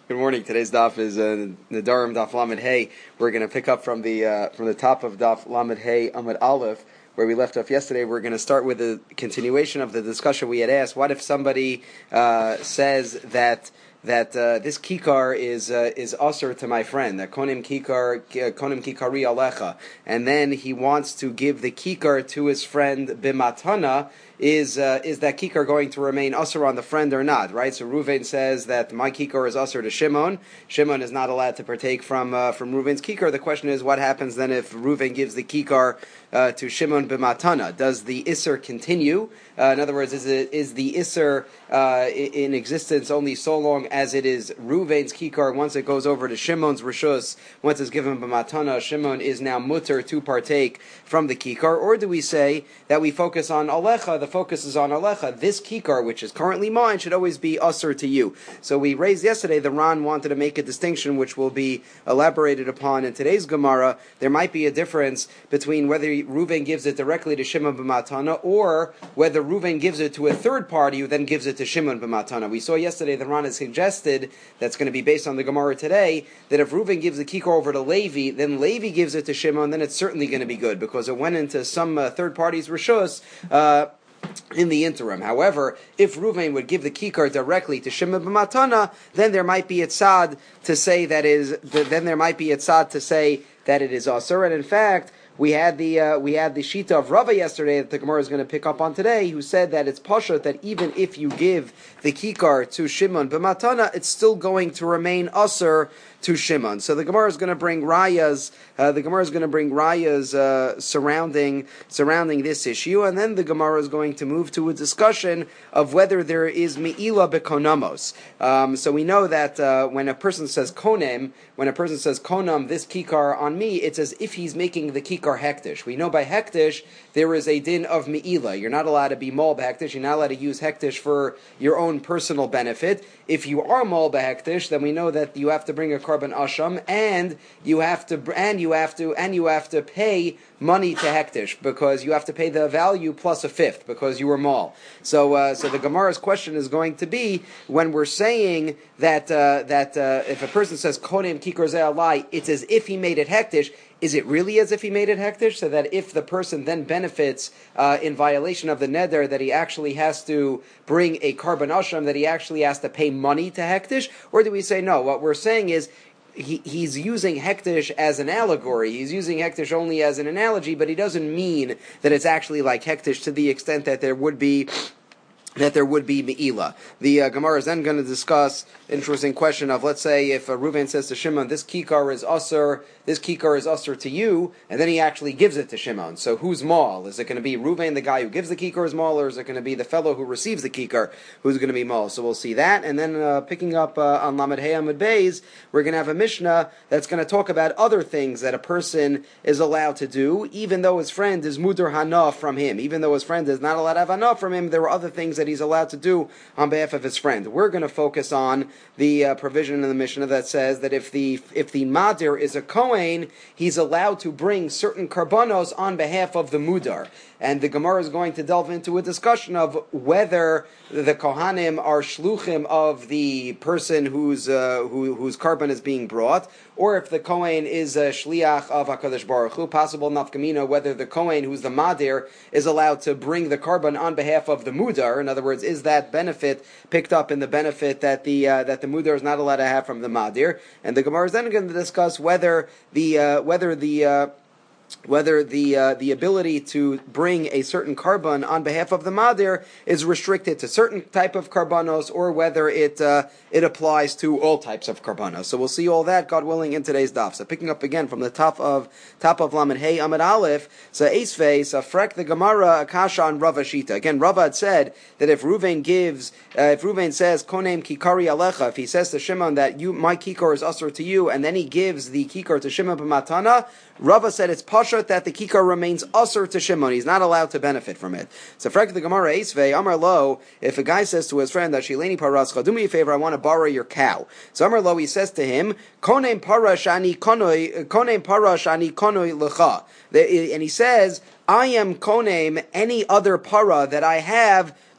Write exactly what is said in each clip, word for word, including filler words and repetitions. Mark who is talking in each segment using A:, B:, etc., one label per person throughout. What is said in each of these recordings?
A: Good morning. Today's daf is uh, Nedarim daf Lamed Hey. We're going to pick up from the uh, from the top of daf Lamed Hey Amud Aleph, where we left off yesterday. We're going to start with a continuation of the discussion we had asked. What if somebody uh, says that that uh, this kikar is uh, is usher to my friend, that konim kikar konim kikari alecha, and then he wants to give the kikar to his friend bimatana? Is uh, is that kikar going to remain usher on the friend or not? Right. So Ruvain says that my kikar is usher to Shimon. Shimon is not allowed to partake from uh, from Ruvain's kikar. The question is, what happens then if Ruvain gives the kikar uh, to Shimon b'matana? Does the isser continue? Uh, in other words, is it is the isser uh, in existence only so long as it is Ruvain's kikar? Once it goes over to Shimon's rishus, once it's given b'matana, Shimon is now mutter to partake from the kikar. Or do we say that we focus on alecha? The focus is on alecha. This kikar, which is currently mine, should always be usher to you. So we raised yesterday, the Ran wanted to make a distinction which will be elaborated upon in today's Gemara. There might be a difference between whether Reuven gives it directly to Shimon b'matana or whether Reuven gives it to a third party who then gives it to Shimon b'matana. We saw yesterday the Ran has suggested, that's going to be based on the Gemara today, that if Reuven gives the kikar over to Levi, then Levi gives it to Shimon, then it's certainly going to be good because it went into some uh, third party's rishus uh, in the interim. However, if Ruvain would give the kikar directly to Shimon b'matana, then there might be a tzad to say that is. Then there might be a tzad to say that it is asur. And in fact, we had the uh, we had the shita of Rava yesterday that the Gemara is going to pick up on today, who said that it's pashut that even if you give the kikar to Shimon b'matana, it's still going to remain asur to Shimon. So the Gemara is going to bring rayas. Uh, the Gemara is going to bring rayas uh, surrounding surrounding this issue, and then the Gemara is going to move to a discussion of whether there is meila bekonamos. Um, so we know that uh, when a person says konem, when a person says konam, this kikar on me, it's as if he's making the kikar hektish. We know by hektish there is a din of meila. You're not allowed to be mal behektish. You're not allowed to use hektish for your own personal benefit. If you are mal behektish, then we know that you have to bring a carbon asham, and you have to and you have to and you have to pay money to hektish because you have to pay the value plus a fifth because you were mal. So, uh, so the Gemara's question is going to be when we're saying that uh, that uh, if a person says konem kikar ze'alai, it's as if he made it hektish. Is it really as if he made it hektish? So that if the person then benefits uh, in violation of the neder, that he actually has to bring a carbon asham, that he actually has to pay money to hektish? Or do we say no? What we're saying is he, he's using hektish as an allegory. He's using hektish only as an analogy, but he doesn't mean that it's actually like hektish to the extent that there would be that there would be me'ila. The uh, Gemara is then going to discuss interesting question of, let's say, if uh, Reuven says to Shimon, this kikar is usher, this kikar is usher to you, and then he actually gives it to Shimon. So who's mal? Is it going to be Reuven, the guy who gives the kikar, is mal, or is it going to be the fellow who receives the kikar who's going to be mal? So we'll see that, and then uh, picking up uh, on Lamed Hey Amud Beis, we're going to have a Mishnah that's going to talk about other things that a person is allowed to do, even though his friend is muder hana from him. Even though his friend is not allowed to have hana from him, there are other things that he's allowed to do on behalf of his friend. We're going to focus on the uh, provision in the Mishnah that says that if the if the madir is a kohen, he's allowed to bring certain karbanos on behalf of the mudar. And the Gemara is going to delve into a discussion of whether the kohanim are shluchim of the person whose uh, who, whose carbon is being brought, or if the kohen is a shliach of HaKadosh Baruch Hu. Possible nafkamina whether the kohen who's the madir is allowed to bring the carbon on behalf of the mudar. In other words, is that benefit picked up in the benefit that the uh, that the mudar is not allowed to have from the madir? And the Gemara is then going to discuss whether the uh, whether the uh, whether the uh, the ability to bring a certain carbon on behalf of the madir is restricted to certain type of carbonos, or whether it uh, it applies to all types of carbonos. So we'll see all that, God willing, in today's daf. So picking up again from the top of top of Lamed Hey Amud Aleph, so Eisvei, so Frek the Gemara Akasha on Rava Shita. Again, Rava had said that if Reuven gives, uh, if Reuven says Konem Kikari Alecha, if he says to Shimon that you my kikar is usher to you, and then he gives the kikar to Shimon b'matana, Rava said it's pashut that the kikar remains usher to Shimon. He's not allowed to benefit from it. So, Frek the Gemara Eisvei Amar Lo, if a guy says to his friend that Shileni Parascha, do me a favor, I want to borrow your cow. So Amar Lo, he says to him, Konem Parash Ani Konoi, Konem Parash Ani Konoi Lecha, and he says, I am konem any other para that I have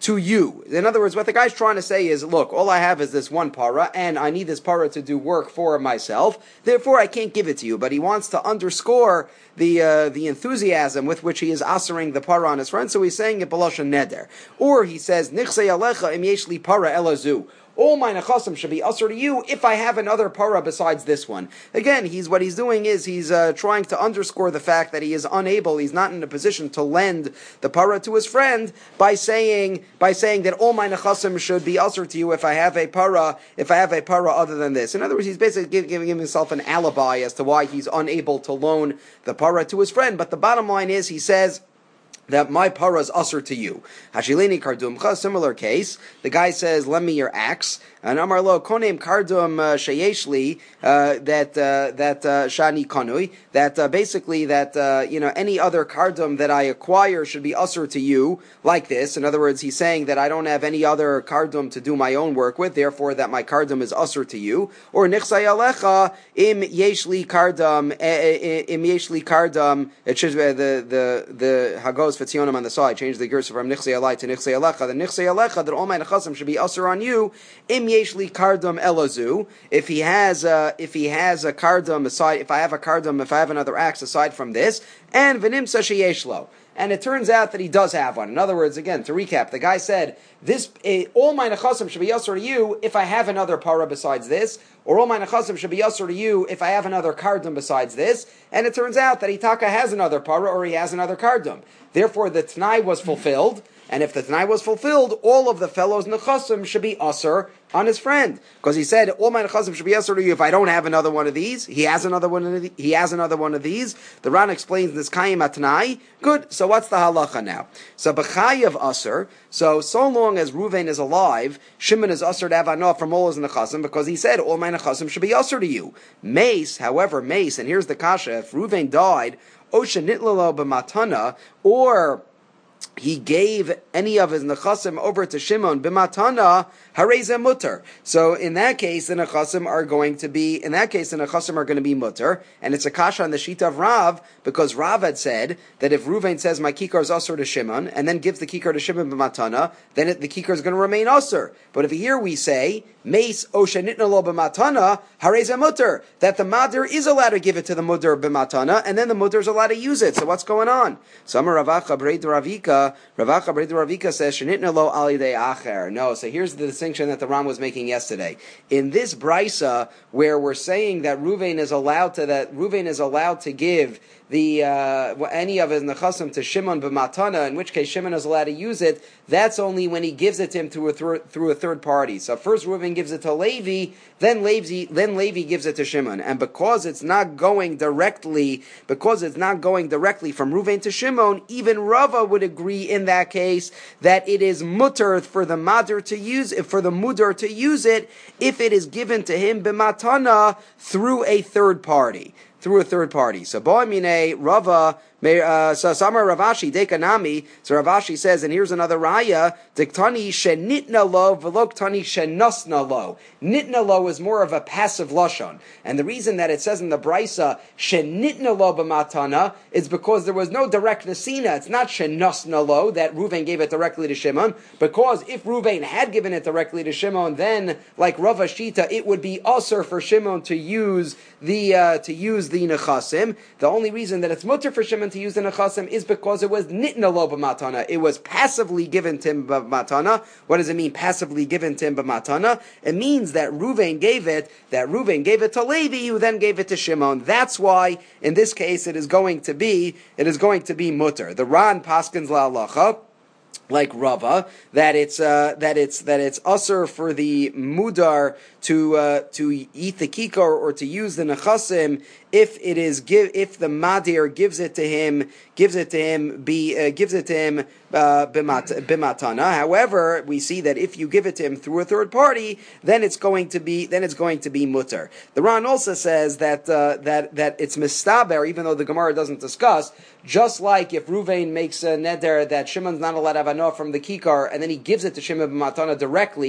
A: to you. In other words, what the guy's trying to say is, look, all I have is this one para, and I need this para to do work for myself, therefore I can't give it to you. But he wants to underscore the uh, the enthusiasm with which he is asering the para on his friend, so he's saying it b'lashon neder. Or he says, nichsei alecha im yesh li para elazu. All my nechasim should be usher to you if I have another para besides this one. Again, he's what he's doing is he's uh, trying to underscore the fact that he is unable, he's not in a position to lend the para to his friend by saying by saying that all my nechasim should be usher to you if I have a para if I have a para other than this. In other words, he's basically giving, giving himself an alibi as to why he's unable to loan the para to his friend. But the bottom line is, he says that my para is usher to you. Hashileni kardumcha, similar case. The guy says, lend me your axe. And Amar lo konem kardum sheyeshli, that uh, that uh, shani kanui, that uh, basically that uh, you know any other kardum that I acquire should be usher to you, like this. In other words, he's saying that I don't have any other kardum to do my own work with, therefore that my kardum is usher to you. Or nichsay alecha im yeshli kardum im yeshli kardum. It should be the the the hagos fatzionim on the side. Change the gersa from nichsay alai to nichsay alecha. The nichsay alecha that all my nechasim should be usher on you. Im yeshli kardum elazu. If he has a, if he has a kardum aside, if I have a kardum, if I have another axe aside from this, and v'nimsa sheyeshlo. And it turns out that he does have one. In other words, again, to recap, the guy said, "This uh, all my nechasim should be yasser to you if I have another para besides this, or all my nechasim should be yasser to you if I have another kardum besides this." And it turns out that Itaka has another para or he has another kardum. Therefore, the t'nai was fulfilled. And if the t'nai was fulfilled, all of the fellows nechasim should be usher on his friend, because he said all my nechasim should be usher to you if I don't have another one of these. He has another one of the, he has another one of these. The Ran explains this kayim atnai. Good. So what's the halacha now? So b'chayav usher. So so long as Ruvain is alive, Shimon is usher to have anah from all his nechasim, because he said all my nechasim should be usher to you. Mace, however, mace, and here's the kasha: if Ruvain died, osha nitlalo b'matana, or he gave any of his nechasim over to Shimon b'matana, hareza mutter. So in that case, the nechasim are going to be in that case the nechasim are going to be mutter, and it's a kasha on the shita of Rav, because Rav had said that if Ruvain says my kikar is usher to Shimon and then gives the kikar to Shimon b'matana, then it, the kikar is going to remain usher. But if here we say meis osha nitna lo b'matana hareza mutter, that the madir is allowed to give it to the mutter b'matana, and then the mutter is allowed to use it. So what's going on? Samar Ravacha Brei Ravika. Ravacha Brei Ravika says shenitna lo al yidei acher. No, so here's the distinction that the Ram was making yesterday. In this brisa, where we're saying that Ruvain is allowed to that Ruvain is allowed to give the uh, any of his nechasim to Shimon b'matana, in which case Shimon is allowed to use it, that's only when he gives it to him through a, through, through a third party. So first Reuven gives it to Levi, then Levi, then Levi gives it to Shimon. And because it's not going directly, because it's not going directly from Reuven to Shimon, even Rava would agree in that case that it is mutter for the madir to use it, for the mudar to use it, if it is given to him b'matana through a third party. Through a third party. So Bo'amine Rava, uh, so Samar Ravashi Dekanami. So Ravashi says, and here's another raya: Diktani shenitna lo v'loktani shenasna lo. Nitna lo is more of a passive lashon, and the reason that it says in the brisa shenitna lo b'matana is because there was no direct nesina. It's not shenasna lo that Ruvain gave it directly to Shimon, because if Ruvain had given it directly to Shimon, then like Rava Shita, it would be usher for Shimon to use the uh, to use the nechasim. The only reason that it's mutter for Shimon to use the nechasim is because it was nitna lo b'matana. It was passively given to him b'matana. What does it mean, passively given to him b'matana? It means that Ruvain gave it, that Ruvain gave it to Levi, who then gave it to Shimon. That's why, in this case, it is going to be, it is going to be mutter. The Ran paskins la'alacha, like Rava, that it's uh, that it's that it's usher for the mudar to uh, to eat the kikar or to use the nechasim if it is give if the madir gives it to him gives it to him be uh, gives it to him uh, bimat, bimatana. However, we see that if you give it to him through a third party, then it's going to be then it's going to be mutter. The Ran also says that uh, that that it's mistaber, even though the Gemara doesn't discuss. Just like if Ruvain makes a neder that Shimon's not allowed to have anah from the kikar, and then he gives it to Shimon b'matana directly,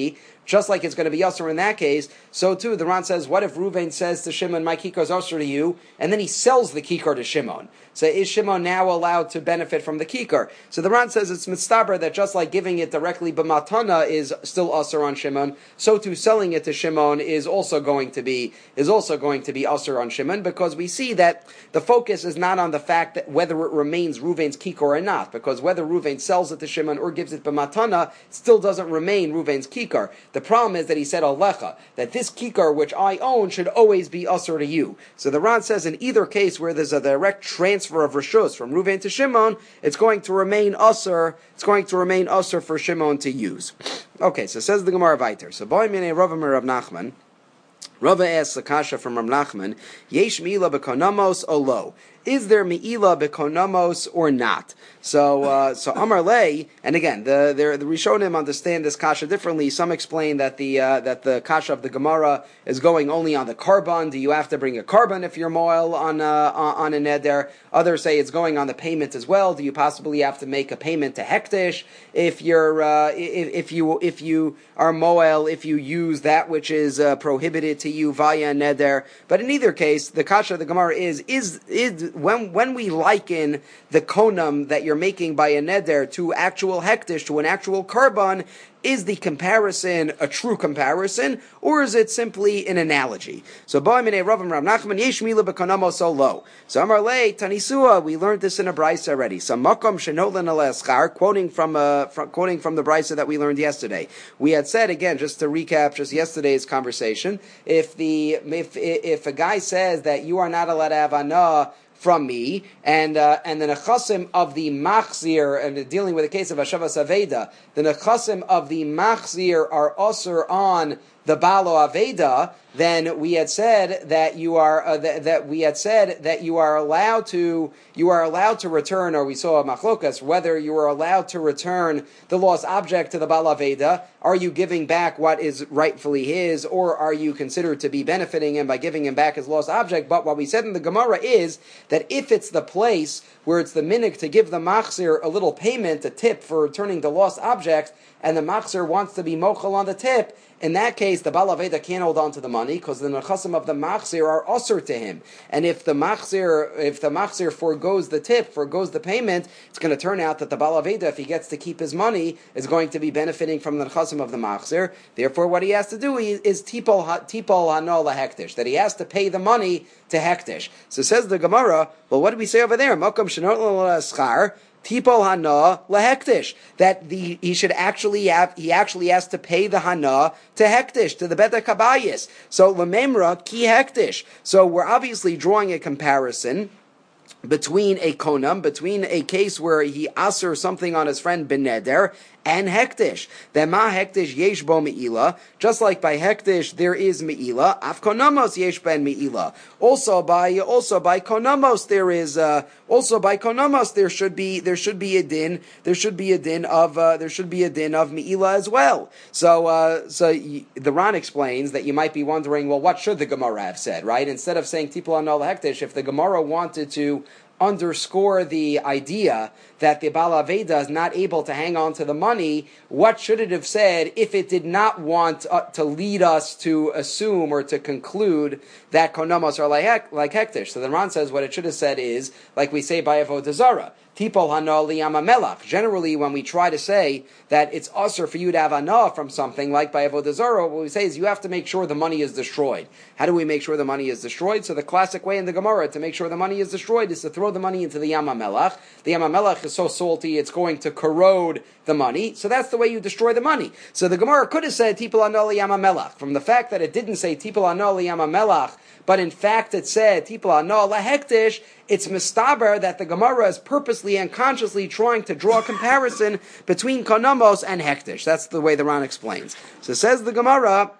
A: just like it's going to be Yasser in that case, so too the Ran says, what if Reuven says to Shimon, my Kikar is Yasser to you, and then he sells the Kikar to Shimon? So is Shimon now allowed to benefit from the Kikar? So the Ran says it's mitztaber that just like giving it directly b'matana is still Yasser on Shimon, so too selling it to Shimon is also going to be is also going to be Yasser on Shimon, because we see that the focus is not on the fact that whether it remains Reuven's Kikar or not, because whether Reuven sells it to Shimon or gives it b'matana, it still doesn't remain Reuven's Kikar. The problem is that he said Alecha, that this Kikar which I own should always be Yasser to you. So the Ran says in either case where there's a direct transfer of Rishus from Reuven to Shimon, it's going to remain Yasser, it's going to remain Yasser for Shimon to use. Okay, so says the Gemara Vayter. So Boy Mine Rava Rav Nachman, Rava asks a kasha from Rav Nachman, Yesh Mi'ila B'konamos o lo? Is there Mi'ila B'konamos or not? So, uh, so Amar Lei, and again, the the, the Rishonim understand this kasha differently. Some explain that the uh, that the kasha of the Gemara is going only on the carbon. Do you have to bring a carbon if you're moil on uh, on a neder? Others say it's going on the payment as well. Do you possibly have to make a payment to hektish if you're uh, if, if you if you are moel, if you use that which is uh, prohibited to you via neder? But in either case, the kasha of the Gemara is is is when when we liken the konam that you're making by a neder to actual hektish, to an actual carbon, is the comparison a true comparison, or is it simply an analogy? So, Ba'amine Rav Rav Nachman Yesh Mila B'Konamo so low. So, Amar Lei Tanisua, we learned this in a brisa already. So, Makom Shenolan Aleschar, quoting from uh, from, quoting from the brisa that we learned yesterday. We had said again, just to recap, just yesterday's conversation. If the if if a guy says that you are not allowed to have anah from me, and uh, and the nechasim of the machzir, and dealing with the case of Hashavas Aveda, the nechasim of the machzir are also on the Balo Aveda, then we had said that you are uh, th- that we had said that you are allowed to you are allowed to return, or we saw a machlokas whether you are allowed to return the lost object to the Balo Aveda. Are you giving back what is rightfully his, or are you considered to be benefiting him by giving him back his lost object? But what we said in the Gemara is that if it's the place where it's the minig to give the machzir a little payment, a tip for returning the lost object, and the machzir wants to be mochel on the tip, in that case, the Bala Veda can't hold on to the money because the nechasim of the machzir are usher to him. And if the machzir, if the machzir forgoes the tip, forgoes the payment, it's going to turn out that the Bala Veda, if he gets to keep his money, is going to be benefiting from the nechasim of the machzir. Therefore, what he has to do is tipol tipol hano lahektish, that he has to pay the money to hektish. So says the Gemara. Well, what did we say over there? Makom shenot l'schar. Tipol hana lahektish, that the he should actually have he actually has to pay the hana to hektish, to the beta kabayis. So lememra ki hektish. So we're obviously drawing a comparison between a konam, between a case where he aser something on his friend ben neder, and hektish. Then ma hektish yesh bo me'ila. Just like by hektish there is me'ila, af konamos yesh ben me'ila. Also by also by konamos there is uh, also by konamos there should be there should be a din there should be a din of uh, there should be a din of me'ila as well. So uh, so y- the Ran explains that you might be wondering, well, what should the Gemara have said, right? Instead of saying tipul anol hektish, if the Gemara wanted to underscore the idea that the Bala Veda is not able to hang on to the money, what should it have said if it did not want uh, to lead us to assume or to conclude that konamos are like, hek- like hektish? So the Ran says what it should have said is, like we say by Avodah Zarah, tipol hana liyama melach. Generally, when we try to say that it's usher for you to have hana from something, like by Avodah Zarah, what we say is you have to make sure the money is destroyed. How do we make sure the money is destroyed? So the classic way in the Gemara to make sure the money is destroyed is to throw the money into the yama melach. The yama melach is so salty it's going to corrode the money. So that's the way you destroy the money. So the Gemara could have said tipol hana liyama melach. From the fact that it didn't say tipol hana liyama melach, but in fact it said tipol hana lahektish, it's mistaber that the Gemara is purposely and consciously trying to draw a comparison between konamos and hektish. That's the way the Ran explains. So says the Gemara,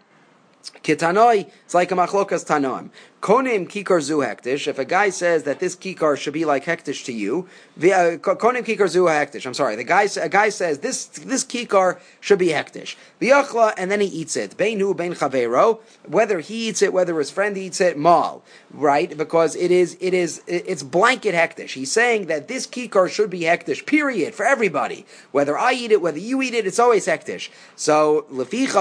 A: Kitanoi, it's like a machlokas tanoim. Konim kikar zu hektish. If a guy says that this kikar should be like hektish to you, konim kikar zu hektish. I'm sorry. The guy, a guy says this this kikar should be hektish. V'yachla, and then he eats it. Beinu bein chavero. Whether he eats it, whether his friend eats it, mal, right? Because it is it is it's blanket hektish. He's saying that this kikar should be hektish. Period, for everybody. Whether I eat it, whether you eat it, it's always hektish. So lefichach.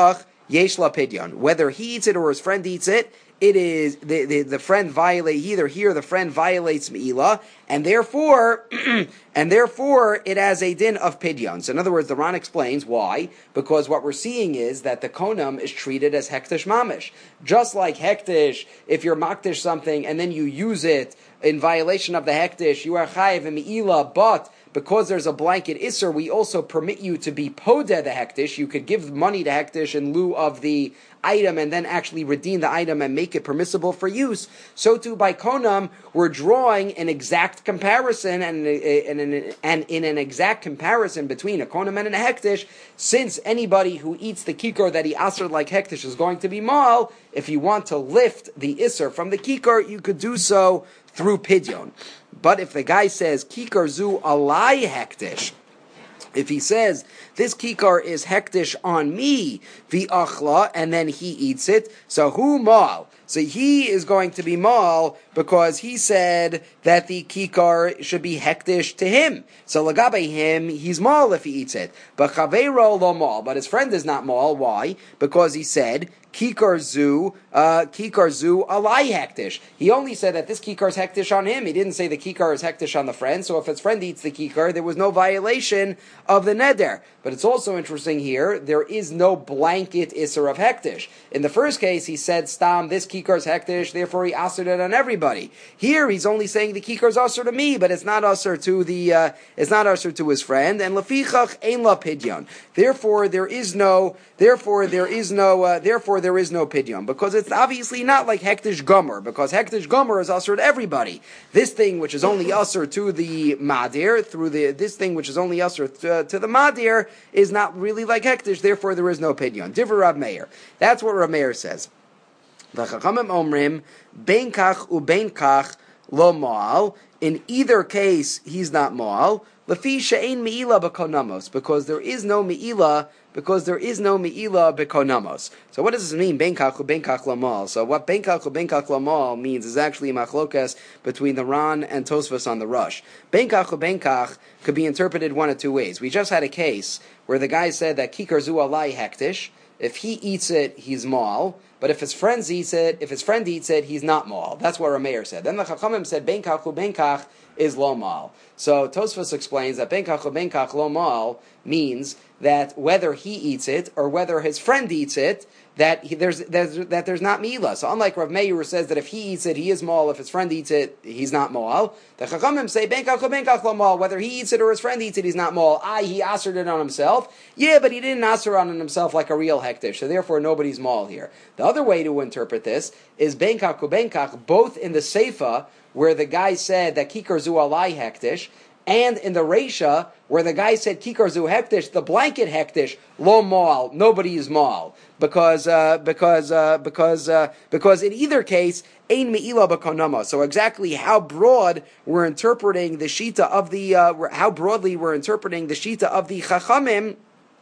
A: yesh la pidyon. Whether he eats it or his friend eats it, it is the, the, the friend violate either here the friend violates meila, and therefore and therefore it has a din of pidyon. So in other words, the Ran explains why, because what we're seeing is that the konam is treated as hektish mamish. Just like hektish, if you're maktish something and then you use it in violation of the hektish, you are chayiv and meila, but because there's a blanket isser, we also permit you to be podeh the hektish. You could give money to hektish in lieu of the item and then actually redeem the item and make it permissible for use. So too by konam, we're drawing an exact comparison and, and, and, and in an exact comparison between a konam and a hektish, since anybody who eats the kikar that he aser like hektish is going to be mal, if you want to lift the isser from the kikar, you could do so through pidyon. But if the guy says, kikar zu alai hektish, if he says, this kikar is hektish on me, v'achla, and then he eats it, so who mal? So he is going to be mal because he said that the kikar should be hektish to him. So lagabe him, he's mal if he eats it. But chaveiro lo mal. But his friend is not mal. Why? Because he said, Kikar zu, uh, Kikar zu alai hektish. He only said that this kikar is hektish on him. He didn't say the kikar is hektish on the friend. So if his friend eats the kikar, there was no violation of the neder. But it's also interesting here, there is no blanket isser of hektish. In the first case, he said, stam, this kikar is hektish, therefore he asered it on everybody. Here, he's only saying the kikar is aser to me, but it's not aser to the, uh, it's not aser to his friend. And lefichach ein la pidyon. Therefore, there is no, therefore there is no, uh, therefore there is no pidyon, because it's obviously not like hektish gomer, because hektish gomer is aser to everybody. This thing which is only aser to the madir, through the, this thing which is only aser to, to the madir, is not really like hektish, therefore there is no pidyon. Divrei Rav Meir. That's what Rav Meir says. The Chachamim omrim, bein kach u bein kach lo ma'al. In either case, he's not ma'al. Lefi she'ein me'ila b'konamos, because there is no me'ila, because there is no me'ila b'konamos. So what does this mean? Bein kach u bein kach lo ma'al. So what bein kach u bein kach lo ma'al means is actually machlokas between the Ran and Tosfos on the Rush. Bein kach u bein kach could be interpreted one of two ways. We just had a case where the guy said that kikar zu alai hektish. If he eats it, he's mal. But if his friend eats it, if his friend eats it, he's not mal. That's what Rameir said. Then the Chachamim said, bein kach u bein kach is lo mal. So Tosfos explains that bein kach u bein kach lo mal means that whether he eats it or whether his friend eats it, that he, there's, there's that there's not mi'ila. So unlike Rav Meir who says that if he eats it, he is mal. If his friend eats it, he's not mal. The Chachamim say bein kach u bein kach lo mal. Whether he eats it or his friend eats it, he's not mal. I he asered it on himself. Yeah, but he didn't aser on himself like a real hektish. So therefore, nobody's mal here. The other way to interpret this is bein kach u bein kach, both in the Seifa where the guy said that kikar zu alai hektish, and in the Reisha, where the guy said kikar zu hektish, the blanket hektish, lo mal, nobody is mal, because uh, because uh, because uh, because in either case, ein me'ila b'konama. So exactly how broad we're interpreting the shita of the uh, how broadly we're interpreting the shita of the Chachamim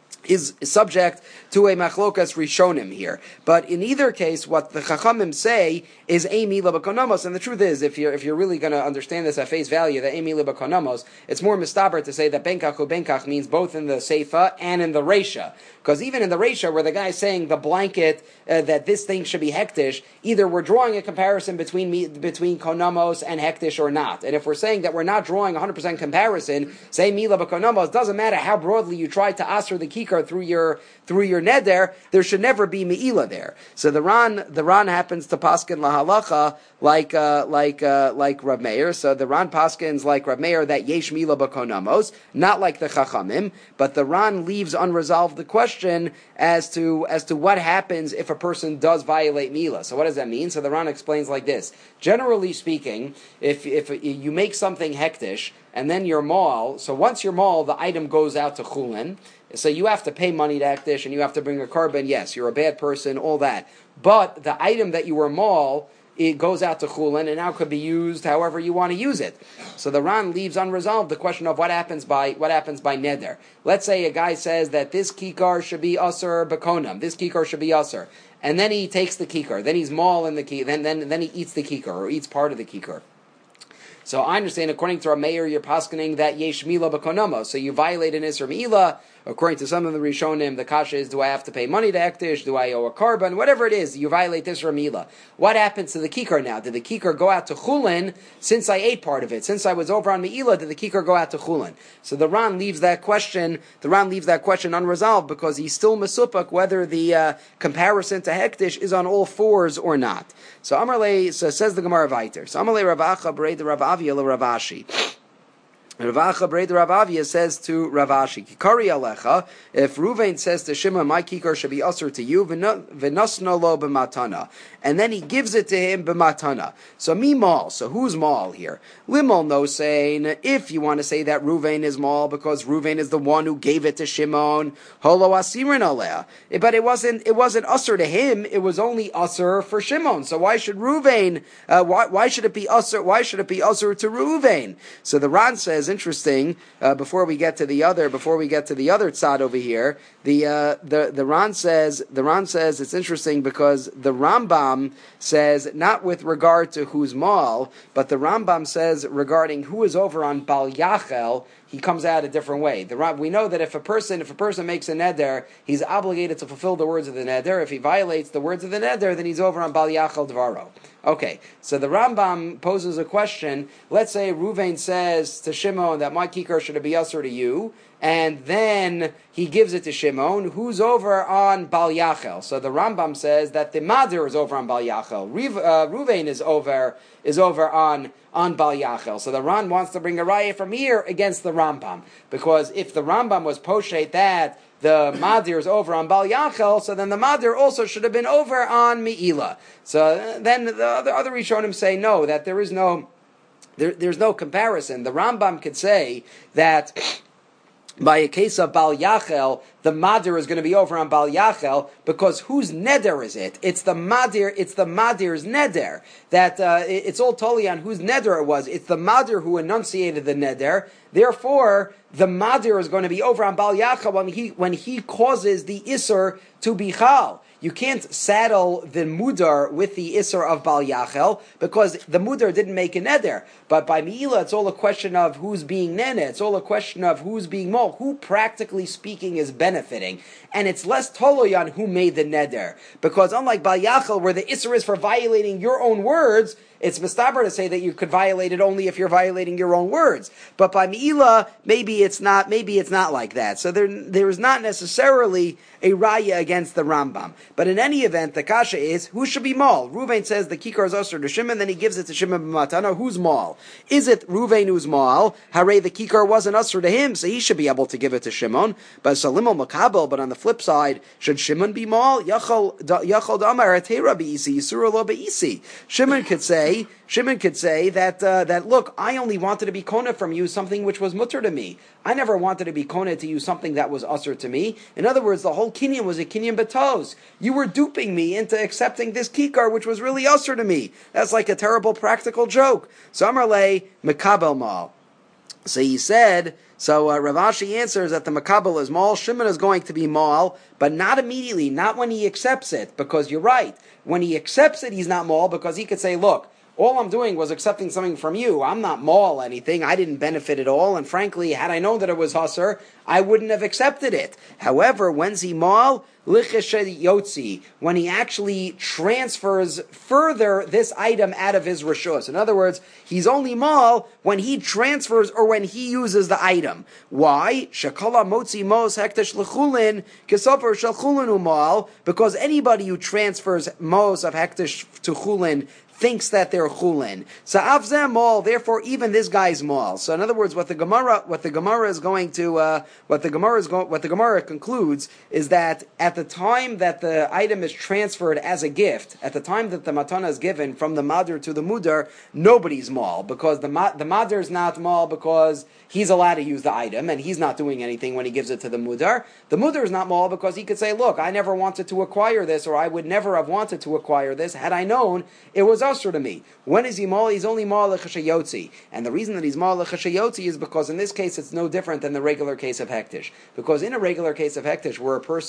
A: is subject to a machlokas rishonim here. But in either case, what the Chachamim say is Eimi Lebakonamos, and the truth is, if you're if you're really going to understand this at face value, that Eimi Lebakonamos, it's more mistaber to say that Benkach u Benkach means both in the Seifa and in the Reisha. Because even in the Reisha, where the guy's saying the blanket, uh, that this thing should be hektish, either we're drawing a comparison between me, between konamos and hektish or not. And if we're saying that we're not drawing a one hundred percent comparison, say mila b'konamos, doesn't matter how broadly you try to aser the kikar through your through your neder, there should never be meila there. So the Ran the Ran happens to paskin lahalacha like uh, like uh, like Rav Meir. So the Ran paskins like Rav Meir that yesh mila b'konamos, not like the Chachamim, but the Ran leaves unresolved the question as to as to what happens if a person does violate mila. So what does that mean? So the Ran explains like this. Generally speaking, if if you make something hektish and then you're mal, so once you're mal, the item goes out to chulin. So you have to pay money to hektish and you have to bring a carbon. Yes, you're a bad person, all that. But the item that you were mal, it goes out to chulin and now could be used however you want to use it. So the Ran leaves unresolved the question of what happens by what happens by neder. Let's say a guy says that this kikar should be aser bekonam, this kikar should be aser, and then he takes the kikar, then he's mal in the kikar, then then then he eats the kikar or eats part of the kikar. So I understand, according to our mayor, you're paskening that yesh mila b'konamo. So you violate an isra mila. According to some of the Rishonim, the kasha is, do I have to pay money to hektish? Do I owe a carbon? Whatever it is, you violate this Ramila. What happens to the kikar now? Did the kikar go out to chulin since I ate part of it? Since I was over on Meila, did the kikar go out to chulin? So the Ran leaves that question, the Ran leaves that question unresolved because he's still mesupak whether the uh, comparison to hektish is on all fours or not. So Amarle, so says the Gemara Vayter. So Amarle Ravacha Brei the Rav Avia le Ravashi. Ravacha Brei Rav Avia says to Ravashi, Kikari alecha, if Ruvain says to Shimon, my kikar should be usher to you, v'nasno lo b'matana, and then he gives it to him b'matana. So mi mal, so who's mal here? Limal no saying, if you want to say that Ruvain is mal, because Ruvain is the one who gave it to Shimon, holo asirin aleh. But it wasn't, it wasn't usher to him, it was only usher for Shimon. So why should Ruvain, uh, why, why should it be usher, why should it be usher to Ruvain? So the Ran says, interesting. Uh, before we get to the other, before we get to the other tzad over here, the uh, the the Ran says the Ran says it's interesting because the Rambam says not with regard to who's mal, but the Rambam says regarding who is over on Bal Yachel. He comes out a different way. The, we know that if a person if a person makes a neder, he's obligated to fulfill the words of the neder. If he violates the words of the neder, then he's over on Bal Yachel Dvaro. Okay, so the Rambam poses a question. Let's say Ruvain says to Shimon that my kikar should be usher to you, and then he gives it to Shimon, who's over on Bal Yachel. So the Rambam says that the Madir is over on Bal Yachel. Riv, uh, Ruvain is over is over on on Bal Yachel. So the Ran wants to bring a raya from here against the Rambam, because if the Rambam was poshet that the Madir is over on Bal Yachel, so then the Madir also should have been over on Meila. So then the other, other Rishonim say no, that there is no there, there's no comparison. The Rambam could say that by a case of Bal Yachel, the Madir is going to be over on Bal Yachel, because whose neder is it? It's the Madir, it's the Madir's neder. That uh, it's all totally on whose neder it was. It's the Madir who enunciated the neder. Therefore, the Madir is going to be over on Bal Yachel when he when he causes the Isser to be Chal. You can't saddle the Mudar with the Isser of Bal Yachel, because the Mudar didn't make a neder. But by Meila, it's all a question of who's being nene. It's all a question of who's being mol. Who, practically speaking, is benefiting. And it's less toloyan who made the neder. Because unlike Bal Yachel, where the Isser is for violating your own words, it's mistaber to say that you could violate it only if you're violating your own words. But by Meila, maybe it's not, maybe it's not like that. So there, there is not necessarily a raya against the Rambam. But in any event, the kasha is, who should be mal? Ruvain says the kikar is usher to Shimon, then he gives it to Shimon b'matana. Who's mal? Is it Ruvain who's mal? Hare, the kikar wasn't usher to him, so he should be able to give it to Shimon. But Salim al-Makabel, but on the flip side, should Shimon be mal? Yachol damar atera be'isi, yisura lo be'isi. Shimon could say, Shimon could say that, uh, that look, I only wanted to be kona from you something which was mutter to me. I never wanted to be kona to you something that was usher to me. In other words, the whole kinyan was a kinyan betos. You were duping me into accepting this kikar, which was really usher to me. That's like a terrible practical joke. So Amarle Mekabel Mal. So he said, so uh, Rav Ashi answers that the Makabel is mal, Shimon is going to be mal, but not immediately, not when he accepts it, because you're right. When he accepts it, he's not mal, because he could say, look, all I'm doing was accepting something from you. I'm not mal anything. I didn't benefit at all. And frankly, had I known that it was Husser, I wouldn't have accepted it. However, when's he mal? Yotzi, when he actually transfers further this item out of his rishus. In other words, he's only mal when he transfers or when he uses the item. Why? Shekala motzi mos hektish lechulin kesofer shelchulin mal, because anybody who transfers mos of hektish to chulin thinks that they're chulin. So avzem mal, therefore even this guy's mal. So in other words, what the Gemara, what the Gemara is going to, uh, what the Gemara is going, what the Gemara concludes is that at the time that the item is transferred as a gift, at the time that the matana is given from the madir to the mudar, nobody's mal, because the ma- the madir is not mal because he's allowed to use the item and he's not doing anything when he gives it to the mudar. The mudar is not mal because he could say, look, I never wanted to acquire this, or I would never have wanted to acquire this had I known it was usher to me. When is he mal? He's only mal l'chashayotzi. And the reason that he's mal l'chashayotzi is because in this case it's no different than the regular case of hektish. Because in a regular case of hektish, where a person transfers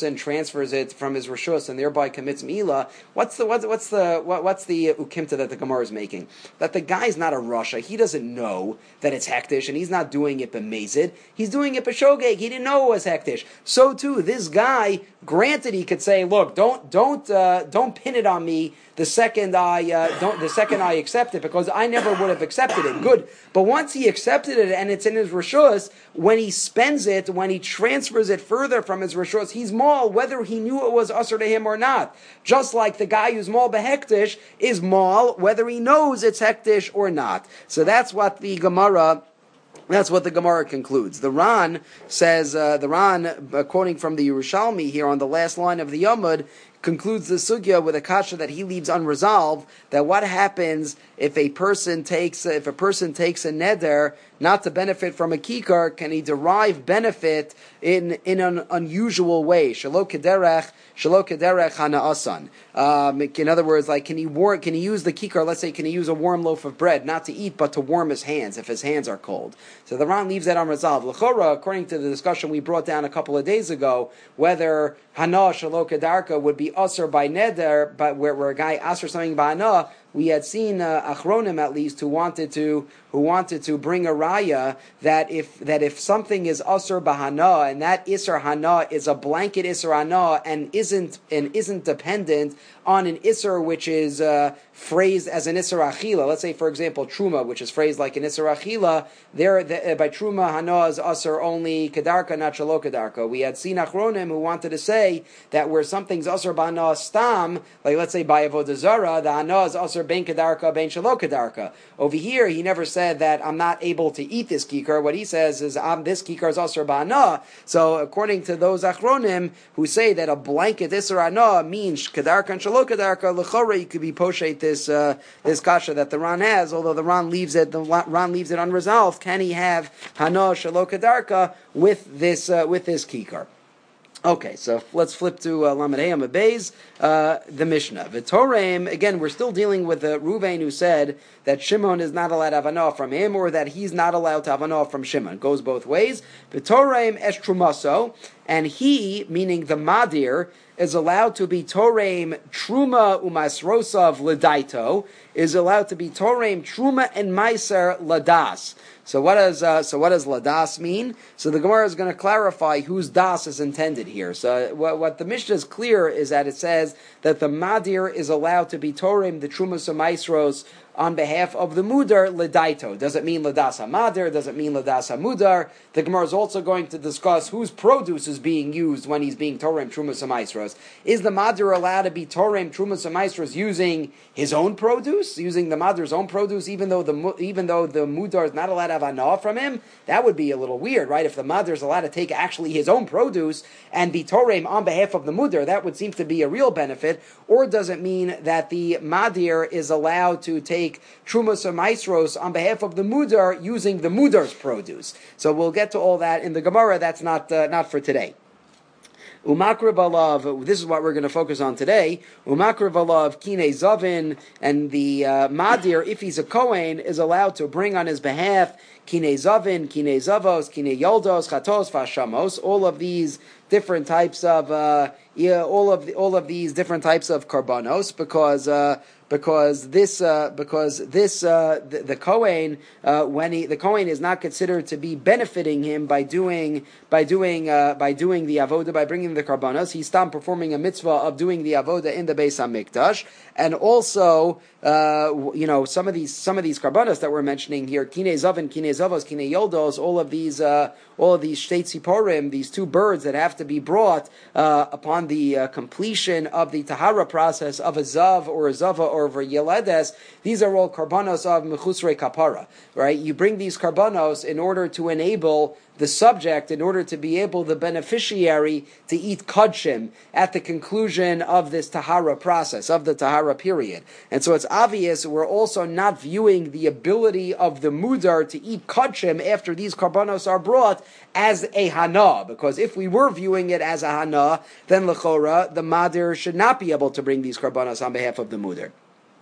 A: transfers it from his rishus and thereby commits milah, what's the what's, what's the what, what's the ukimta that the Gemara is making? That the guy's not a rasha. He doesn't know that it's hektish, and he's not doing it b'mezid. He's doing it b'shogeg. He didn't know it was hektish. So too, this guy, granted, he could say, look, don't don't uh, don't pin it on me the second I uh, don't the second I accept it, because I never would have accepted it. Good, but once he accepted it and it's in his rishus, when he spends it, when he transfers it further from his rishus, he's mal whether he knew it was usher to him or not. Just like the guy who's mal behektish is mal whether he knows it's hektish or not. So that's what the Gemara. That's what the Gemara concludes. The Ran says, uh, the Ran, uh, quoting from the Yerushalmi here on the last line of the Yamud, concludes the sugya with a kasha that he leaves unresolved, that what happens if a person takes if a person takes a neder not to benefit from a kikar, can he derive benefit in in an unusual way? Shelo kederech, shelo kederech hana'asan. Um, in other words, like can he war, can he use the kikar? Let's say, can he use a warm loaf of bread, not to eat but to warm his hands if his hands are cold? So the Ran leaves that unresolved. L'chora, according to the discussion we brought down a couple of days ago, whether hana shelo kedarka would be usher by neder, but where, where a guy asks for something by hana, we had seen uh, achronim at least who wanted to who wanted to bring a raya that if that if something is asur bahana and that isur hana is a blanket isur hana and isn't and isn't dependent on an isur which is uh, phrased as an isur achila. Let's say, for example, truma, which is phrased like an isur achila. There, the, uh, by truma hana is asur only kedarka, not shelo kedarka. We had seen achronim who wanted to say that where something's asur bahana stam, like let's say by avodah zara, the hana is asur ben kedarka, ben shelo kedarka. Over here, he never said that I'm not able to eat this kikar. What he says is um, this kikar is asur bahana. So according to those achronim who say that a blanket isur hana means kedarka and shelo kedarka, l'chora you could be poshet this uh, this kasha that the Ran has. Although the Ran leaves it, the Ran leaves it unresolved. Can he have hana shelo kedarka with this uh, with this kikar? Okay, so let's flip to uh, Lamed Hey Amud Beis, uh, the Mishnah. V'toreim, again, we're still dealing with uh, Ruvain who said that Shimon is not allowed to have hana from him, or that he's not allowed to have hana from Shimon. It goes both ways. V'toreim esh trumaso, and he, meaning the Madir, is allowed to be Toreim Truma Umasrosav Ladaito, is allowed to be Toreim Truma and Meiser Ladas. So what does uh, so what does Ladas mean? So the Gemara is going to clarify whose das is intended here. So what, what the Mishnah is clear is that it says that the Madir is allowed to be Toreim the Trumas and Maisros on behalf of the Mudar Ledaito. Does it mean Ladas HaMadir? Does it mean Ladas HaMudar? The Gemara is also going to discuss whose produce is being used when he's being Torem Trumas HaMaisros. Is the Madir allowed to be Torem Trumas HaMaisros using his own produce, using the Madir's own produce, even though the even though the Mudar is not allowed to have hana from him? That would be a little weird, right? If the Madir is allowed to take actually his own produce and be Torem on behalf of the Mudar, that would seem to be a real benefit. Or does it mean that the Madir is allowed to take Trumas or Maisros on behalf of the Mudar using the Mudar's produce? So we'll get to all that in the Gemara. That's not uh, not for today. Umakriv alav, this is what we're going to focus on today. Umakriv alav kine zavin, and the uh, Madir, if he's a Kohen, is allowed to bring on his behalf kine zavin, kine zavos, kine yoldos, chatos, vashamos, all of these different types of uh, yeah, all of the, all of these different types of karbanos, because uh, because this uh, because this uh, the, the Kohen uh, when he the Kohen is not considered to be benefiting him by doing by doing uh, by doing the avoda, by bringing the karbanos. He's stopped performing a mitzvah of doing the avoda in the Beis Hamikdash, and also uh, you know some of these some of these karbanos that we're mentioning here, kine zavin, kine zavos, kine yoldos, all of these uh, all of these shtei tziporim, these two birds that have to be brought uh, upon the uh, completion of the tahara process of a zav or a zava or a yeledes. These are all karbanos of mechusrei kapara, right? You bring these karbanos in order to enable the subject, in order to be able, the beneficiary, to eat kodshim at the conclusion of this tahara process, of the tahara period. And so it's obvious we're also not viewing the ability of the mudar to eat kodshim after these karbanos are brought as a hana, because if we were viewing it as a hana, then l'chora, the madir should not be able to bring these karbanos on behalf of the mudar.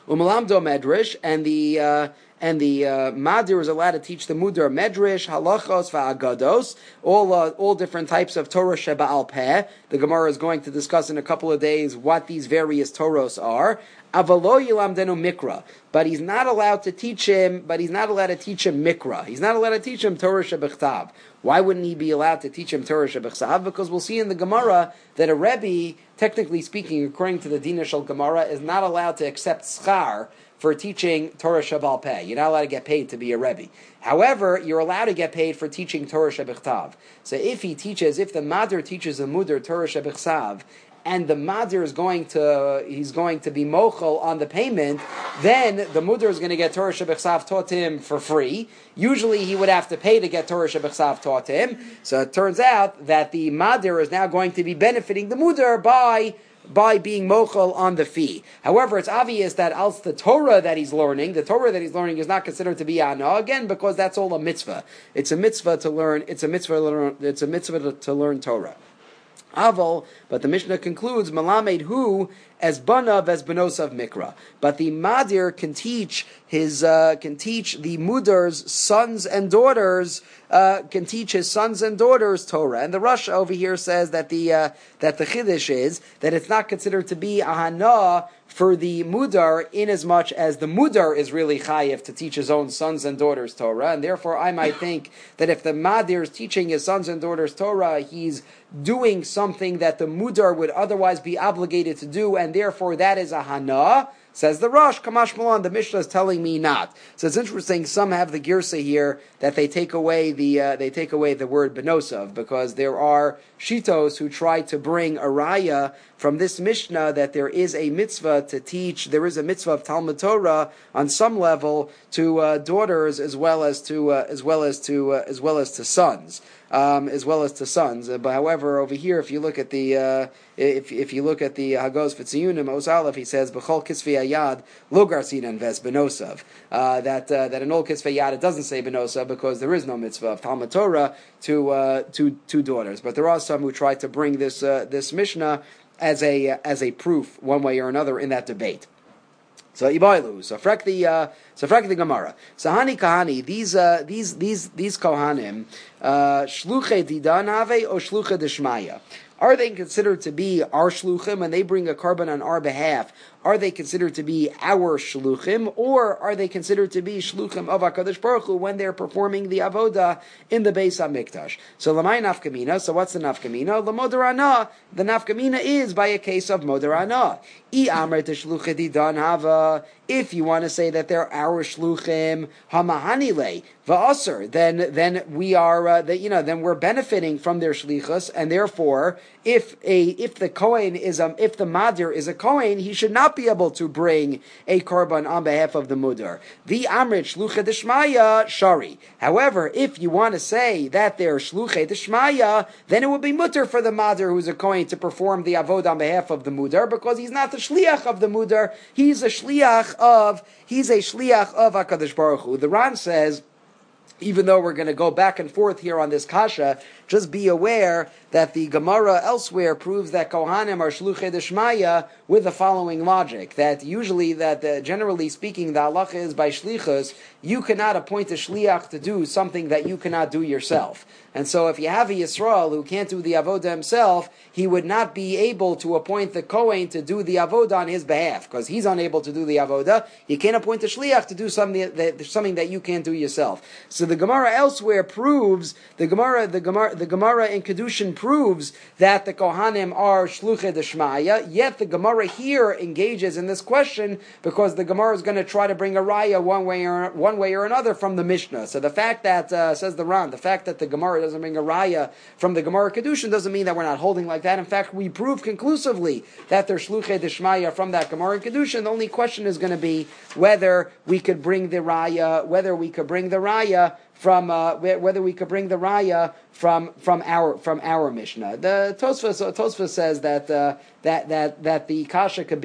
A: Umalamdo medrash, and the uh, and the uh, madir is allowed to teach the mudar medrash, halachos, va'agados, all uh, all different types of Torah sheba'al peh. The Gemara is going to discuss in a couple of days what these various Torahs are. Avalo yilamdenu mikra, but he's not allowed to teach him. But he's not allowed to teach him mikra. He's not allowed to teach him Torah shebechtav. Why wouldn't he be allowed to teach him Torah shebechtav? Because we'll see in the Gemara that a Rebbe, technically speaking, according to the Dina Shel Gemara, is not allowed to accept schar for teaching Torah sheba'al peh. You're not allowed to get paid to be a Rebbe. However, you're allowed to get paid for teaching Torah shebechtav. So if he teaches, if the Madir teaches a Mudar Torah shebechtav, and the Madir is going to, he's going to be mochel on the payment, then the Mudar is going to get Torah shebechsav taught to him for free. Usually he would have to pay to get Torah shebechsav taught to him. So it turns out that the Madir is now going to be benefiting the Mudar by by being mochel on the fee. However, it's obvious that als the Torah that he's learning, the Torah that he's learning is not considered to be ana, again, because that's all a mitzvah. It's a mitzvah to learn, it's a mitzvah to learn, it's a mitzvah to, to learn Torah. Aval, but the Mishnah concludes, Malamed hu as banav as benosav mikra. But the madir can teach his uh, can teach the mudar's sons and daughters uh, can teach his sons and daughters Torah. And the Rosh over here says that the uh, that the chiddush is that it's not considered to be a hana for the mudar, in as much as the mudar is really chayiv to teach his own sons and daughters Torah, and therefore I might think that if the madir is teaching his sons and daughters Torah, he's doing something that the mudar would otherwise be obligated to do, and therefore that is a hana. Says the Rosh, Kamash Malan, the Mishnah is telling me not. So it's interesting. Some have the girsa here that they take away the uh, they take away the word benosav, because there are shitos who try to bring a raya from this Mishnah that there is a mitzvah to teach. There is a mitzvah of Talmud Torah on some level to uh, daughters as well as to uh, as well as to uh, as well as to sons. Um, as well as to sons. Uh, but however, over here, if you look at the uh, if if you look at the Hagos Fitziyunim Osalef, he says B'chol Kisvei Ayad Lo Garsinan Ves Benosav. Uh, that uh, that in all Kisvei Ayad it doesn't say Benosav because there is no mitzvah of Talmud Torah to uh, to two daughters. But there are some who try to bring this uh, this Mishnah as a as a proof one way or another in that debate. So Ibailu, so frek the uh, so frek the Gemara. So Hani Kahani, these uh, these these these Kohanim, uh, shluche didan have or shluche deshmaya. Are they considered to be our shluchim and they bring a carbon on our behalf? Are they considered to be our shluchim, or are they considered to be shluchim of HaKadosh Baruch Hu when they're performing the avoda in the Beis HaMikdash? So lamai nafkamina. So what's the nafkamina? L'moderana. The nafkamina is by a case of moderana. I amr teshluche didan hava. If you want to say that they're our shluchim, hamahanile va'aser, then then we are uh, that you know then we're benefiting from their shlichus, and therefore if a if the kohen is a if the madir is a kohen, he should not be able to bring a korban on behalf of the mudar. The amrit shluche deshmaya shari. However, if you want to say that they're shluche deshmaya, then it would be mutter for the madir who's a kohen to perform the avod on behalf of the mudar, because he's not the shliach of the mudar. He's a shliach of he's a shliach of HaKadosh Baruch Hu. The Ran says, even though we're going to go back and forth here on this kasha, just be aware that the Gemara elsewhere proves that Kohanim are shluchei deshmaya with the following logic: that usually, that uh, generally speaking, the halacha is by shlichus, you cannot appoint a shliach to do something that you cannot do yourself. And so if you have a Yisrael who can't do the avodah himself, he would not be able to appoint the Kohen to do the avodah on his behalf, because he's unable to do the avodah. He can't appoint a shliach to do something that, something that you can't do yourself. So the Gemara elsewhere proves, the Gemara, the Gemara, the Gemara in Kedushin proves that the Kohanim are shluchei deshmaya, yet the Gemara here engages in this question because the Gemara is going to try to bring a raya one way or one way or another from the Mishnah. So the fact that, uh, says the Ran, the fact that the Gemara doesn't bring a raya from the Gemara Kedushin doesn't mean that we're not holding like that. In fact, we prove conclusively that they're shluchei deshmaya from that Gemara Kedushin. The only question is going to be whether we could bring the raya, whether we could bring the raya from uh, whether we could bring the raya from from our from our Mishnah. The Tosfos Tosfos says that uh, that that that the kasha could be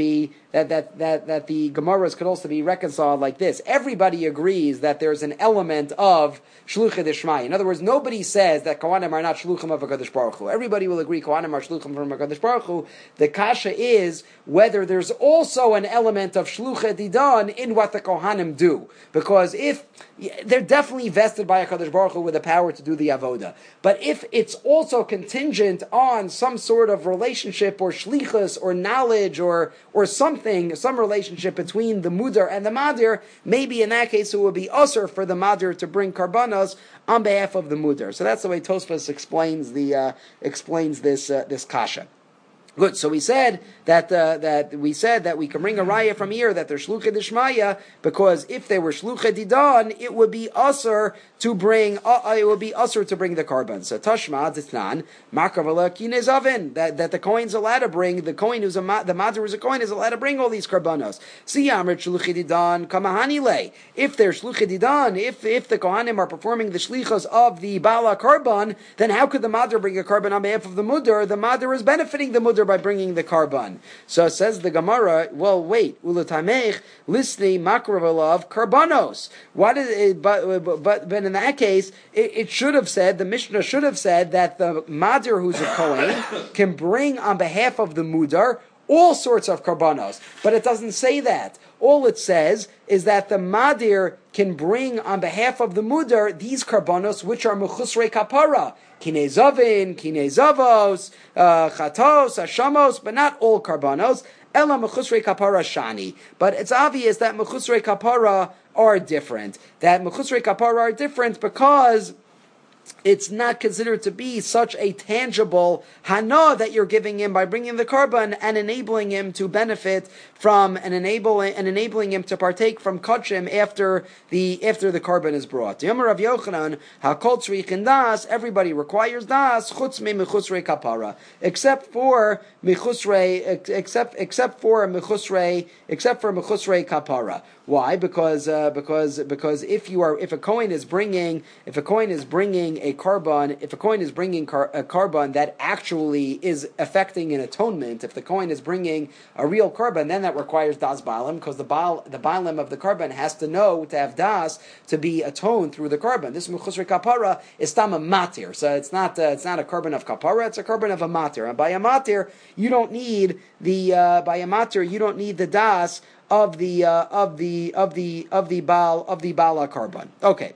A: that that that that the Gemaras could also be reconciled like this. Everybody agrees that there's an element of shluchei d'shmaya. In other words, nobody says that Kohanim are not shluchim of HaKadosh Baruch Hu. Everybody will agree Kohanim are shluchim from HaKadosh Baruch Hu. The kasha is whether there's also an element of shluchei didan in what the Kohanim do. Because if they're definitely vested by HaKadosh Baruch Hu with the power to do the avoda. But if it's also contingent on some sort of relationship or shlichus or knowledge or or something, some relationship between the mudar and the madir, maybe in that case it would be usher for the madir to bring karbanos on behalf of the mudar. So that's the way Tosfos explains the uh, explains this uh, this kasha. Good. So we said that uh, that we said that we can bring a raya from here that they're shluchei d'shmaya because if they were shluchei didan, it would be usher to bring. Uh, it would be usher to bring the carbon. So tashma ditnan makravala kinezavin that that the coin's allowed to bring the coin who's a ma, the madir who's a coin is allowed to bring all these karbanos. Siyamrit shluchei didan kamahani le. If they're shluchei didan, if if the kohanim are performing the shlichos of the bala karban, then how could the madir bring a carbon on behalf of the mudar? The madir is benefiting the mudar by bringing the karban. So it says the Gemara, well, wait, ulatamech lisni makravalav karbanos. Why did it, but, but, but in that case, it, it should have said, the Mishnah should have said that the madir who's a kohen can bring on behalf of the mudar all sorts of karbanos. But it doesn't say that. All it says is that the madir can bring on behalf of the mudar these karbanos which are mechusrei kapara. Kinei zavin, kinei zavos, uh, chatos, hashamos, but not all karbanos. Ela mechusrei kapara shani. But it's obvious that mechusrei kapara are different. That mechusrei kapara are different because it's not considered to be such a tangible hana that you're giving him by bringing the karban and enabling him to benefit from and enabling and enabling him to partake from kachim after the after the karban is brought. The Yom Rav Yochanan hakol tzrichin das, everybody requires das chutz me mechusrei kapara except for mechusrei except except for mechusrei except for mechusrei kapara. Why? Because uh, because because if you are if a kohen is bringing if a kohen is bringing a carbon, if a kohen is bringing car, a carbon that actually is affecting an atonement, if the kohen is bringing a real carbon, then that requires das balam because the baal the balam of the carbon has to know to have das to be atoned through the carbon. This mechusrei kapara is tam a matir, so it's not uh, it's not a carbon of kapara, it's a carbon of a matir. And by a matir, you don't need the uh, by a matir you don't need the das of the uh, of the of the of the bal of the bala carbon. Okay.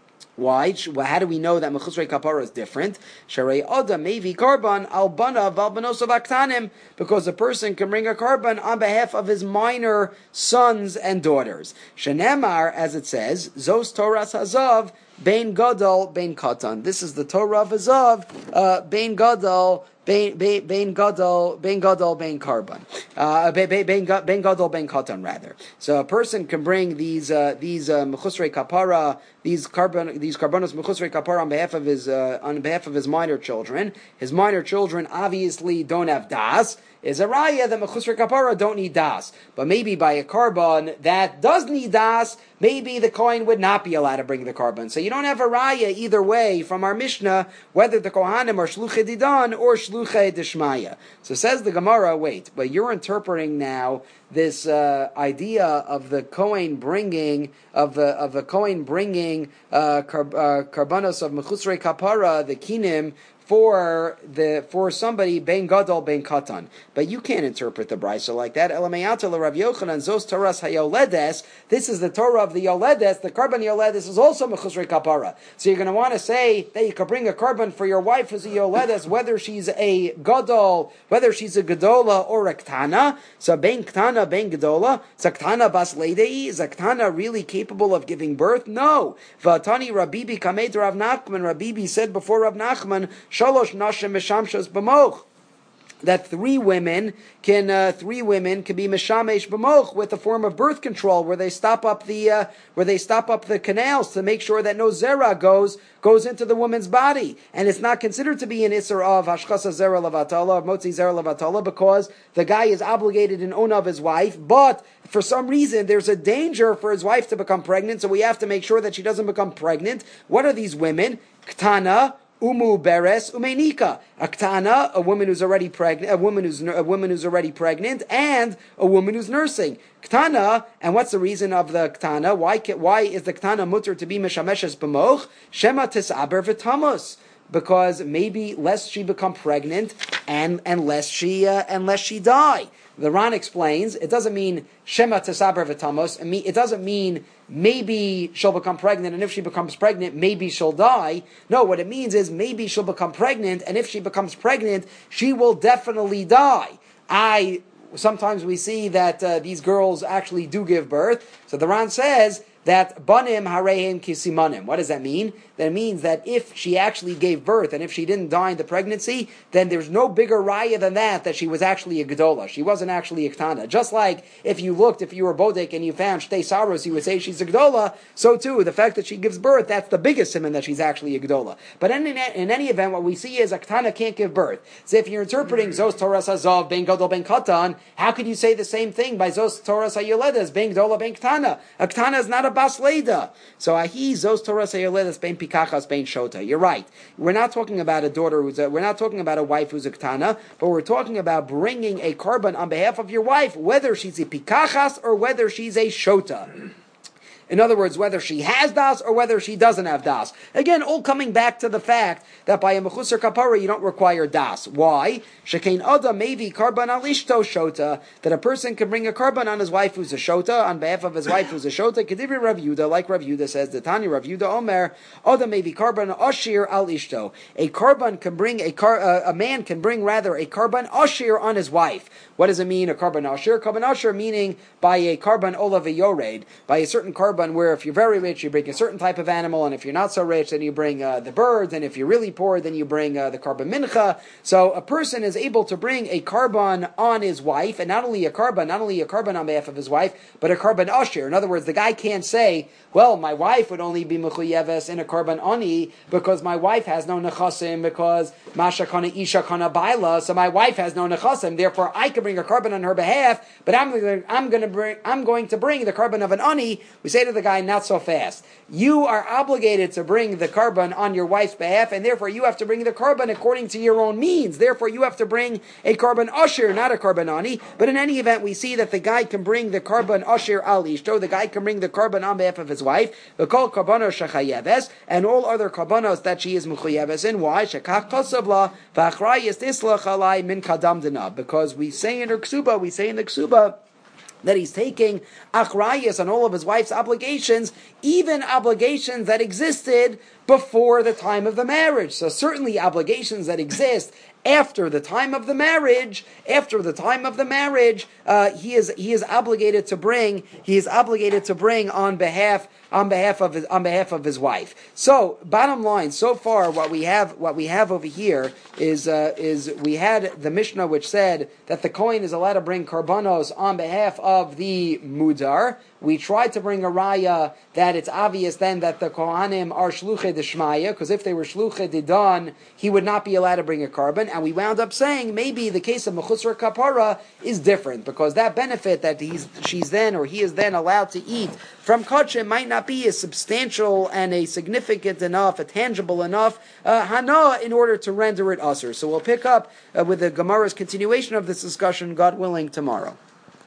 A: Why? Well, how do we know that mechusrei kapara is different? Sharei oda mevi karban al bana val banos of aktanim, because a person can bring a carbon on behalf of his minor sons and daughters. Shenemar, as it says, zos toras hazav bein gadol bein katan. This is the Torah of hazav uh, bein gadol. Bein bein gadol bein gadol bein carbon, uh, bein bein gadol bein katan rather. So a person can bring these uh, these mechusrei kapara, these carbon these carbonos mechusrei kapara on behalf of his uh, on behalf of his minor children. His minor children obviously don't have das. Is a raya that mechusrei kapara don't need das, but maybe by a carbon that does need das, maybe the kohen would not be allowed to bring the carbon. So you don't have a raya either way from our Mishnah whether the kohanim are shluchei didan or shluchei d'shmaya. So says the Gemara, wait, but you're interpreting now this uh, idea of the kohen bringing of the of the kohen bringing uh, car, uh, karbanos of mechusrei kapara, the kinim, for the for somebody ben gadol ben katan, but you can't interpret the brisa like that. Elamayata le Rav Yochanan zos toras hayoledes. This is the Torah of the yoledes. The carbon yoledes is also mechusrei kapara. So you're going to want to say that you could bring a carbon for your wife as a yoledes, whether she's a gadol, whether she's a gadola or a ktana. So ben ktana ben gadola. So ktana bas leidei. Is a ktana really capable of giving birth? No. Vatani Rabibi kamed Rav Nachman. Rabibi said before Rav Nachman, Shalosh nashim meshamshos b'moch, that three women can uh, three women can be meshamesh b'moch with a form of birth control where they stop up the uh, where they stop up the canals to make sure that no zera goes goes into the woman's body, and it's not considered to be an isser of hashchasa zera levatala or motzi zera levatala because the guy is obligated in own of his wife, but for some reason there's a danger for his wife to become pregnant, so we have to make sure that she doesn't become pregnant. What are these women? Ktana Umu beres umenika. A ktana, a woman who's already pregnant, a woman who's a woman who's already pregnant, and a woman who's nursing. Ktana, and what's the reason of the ktana? Why why is the ktana mutter to be mishameshes b'moch? Shema tisaber v'tamos. Because maybe lest she become pregnant and and lest she uh, and lest she die. The Ran explains it doesn't mean shema tesaber v'tamos. It doesn't mean maybe she'll become pregnant, and if she becomes pregnant, maybe she'll die. No, what it means is maybe she'll become pregnant, and if she becomes pregnant, she will definitely die. I sometimes we see that uh, these girls actually do give birth. So the Ran says that banim hareim kisimanim. What does that mean? That means that if she actually gave birth and if she didn't die in the pregnancy, then there's no bigger raya than that, that she was actually a gedola. She wasn't actually a ktana. Just like if you looked, if you were bodek and you found shtei saros, you would say she's a gedola. So too, the fact that she gives birth, that's the biggest simon that she's actually a gedola. But in, in any event, what we see is a ktana can't give birth. So if you're interpreting zos toras hazav ben gadol ben katan, how could you say the same thing by zos toras hayoledas ben gedola ben ktana? A ktana is not a bas leda. So ahi zos toras hayoledas ben pikachas ben shota. You're right. We're not talking about a daughter who's a, we're not talking about a wife who's a ktana, but we're talking about bringing a korban on behalf of your wife, whether she's a pikachas or whether she's a shota. In other words, whether she has das or whether she doesn't have das. Again, all coming back to the fact that by a mechusar kapara you don't require das. Why? Shekain ada maybe karban al ishto shota, that a person can bring a karban on his wife who's a shota, on behalf of his wife who's a shota. Kedivri Rav Yehuda, like Rav Yehuda says, the Tanya Rav Yehuda Omer, ada maybe karban ashir al ishto. A karban can bring a car, uh, a man can bring rather a karban ashir on his wife. What does it mean, a karban ashir? Karban ashir meaning by a karban olav yored, by a certain karban where if you're very rich, you bring a certain type of animal, and if you're not so rich, then you bring uh, the birds, and if you're really poor, then you bring uh, the karban mincha. So a person is able to bring a karban on his wife, and not only a karban, not only a karban on behalf of his wife, but a karban ashir. In other words, the guy can't say, well, my wife would only be mechuyeves in a karban ani because my wife has no nechasim, because masha kana isha kana baila, so my wife has no nechasim. Therefore, I can bring a karban on her behalf, but I'm I'm going to bring I'm going to bring the karban of an ani. We say to the guy, not so fast. You are obligated to bring the karban on your wife's behalf, and therefore you have to bring the karban according to your own means. Therefore, you have to bring a karban ashir, not a karban ani. But in any event, we see that the guy can bring the karban ashir al ishto. The guy can bring the karban on behalf of his wife. The kol karbanos shechayeves, and all other karbanos that she is mechuyeves in. Why? Shekach kosavla v'achrayis tislach alai min kadam dina. Because we say in her ksuba, we say in the ksuba, that he's taking achrayas on all of his wife's obligations, even obligations that existed before the time of the marriage. So certainly obligations that exist after the time of the marriage, after the time of the marriage, uh, he is he is obligated to bring he is obligated to bring on behalf on behalf of his on behalf of his wife. So bottom line, so far what we have what we have over here is uh, is we had the Mishnah which said that the Kohen is allowed to bring karbanos on behalf of the mudar. We tried to bring a raya that it's obvious then that the Kohanim are shluchei d'shmaya, because if they were shluchei d'dan, he would not be allowed to bring a carbon. And we wound up saying maybe the case of mechusar kapara is different, because that benefit that he's she's then or he is then allowed to eat from kachim might not be a substantial and a significant enough, a tangible enough uh, hana in order to render it usher. So we'll pick up uh, with the Gemara's continuation of this discussion, God willing, tomorrow.